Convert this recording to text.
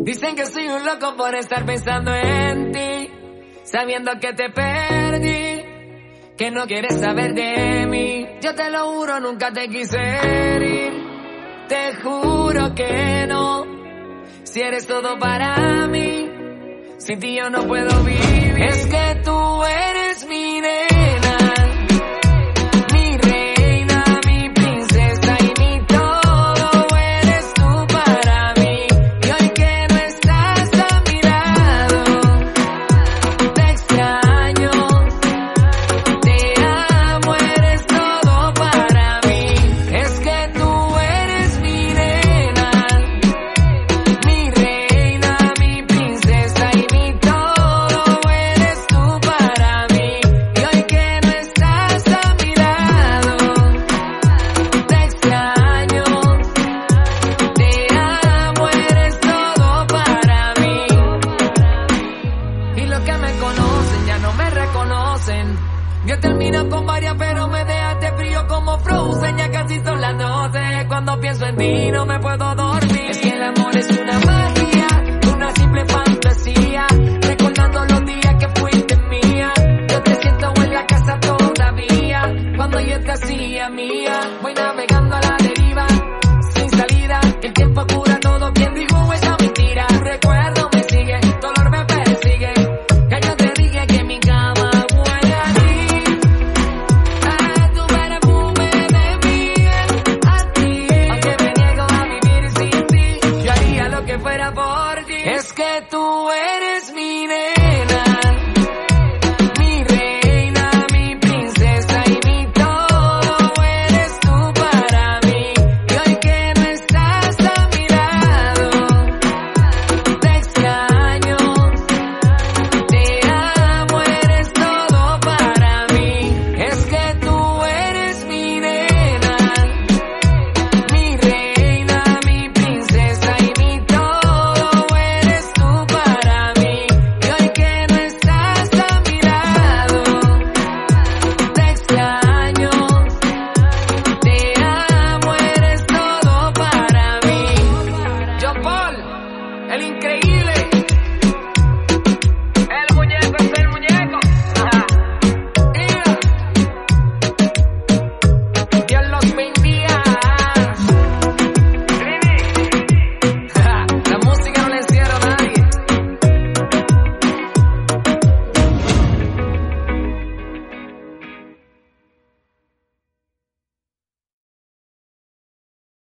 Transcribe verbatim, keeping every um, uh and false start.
Dicen que soy un loco por estar pensando en ti, sabiendo que te perdí, que no quieres saber de mí. Yo te lo juro, nunca te quise herir, te juro que no. Si eres todo para mí, sin ti yo no puedo vivir. Es que tú eres mi nena, mi reina, mi princesa y mi todo. Eres tú para mí, y hoy que no estás a mi lado, te extraño, te amo, eres todo para mí. Es que tú eres mi nena, mi reina, mi princesa y mi todo. Eres tú para mí, y hoy que no estás a mi lado, te extraño, te amo, eres todo para mí. Y los que me conocen ya no me reconocen. Yo termino con varias pero me dejaste frío como Frozen. Ya casi son las doce, cuando pienso en ti no me puedo dormir. Es que el amor es una magia, una simple fantasía, recordando los días que fuiste mía. Yo te siento vuelve a casa todavía, cuando yo te hacía mía. Voy navegando a la deriva, sin salida, el tiempo cura todo, quien dijo esa mentira. Tu recuerdo me sigue, dolor me persigue, que yo te dije que mi cama huele a ti, a tu perfume de miel, a ti. Aunque me niego a vivir sin ti, yo haría lo que fuera por ti. Es que tú eres mi nena.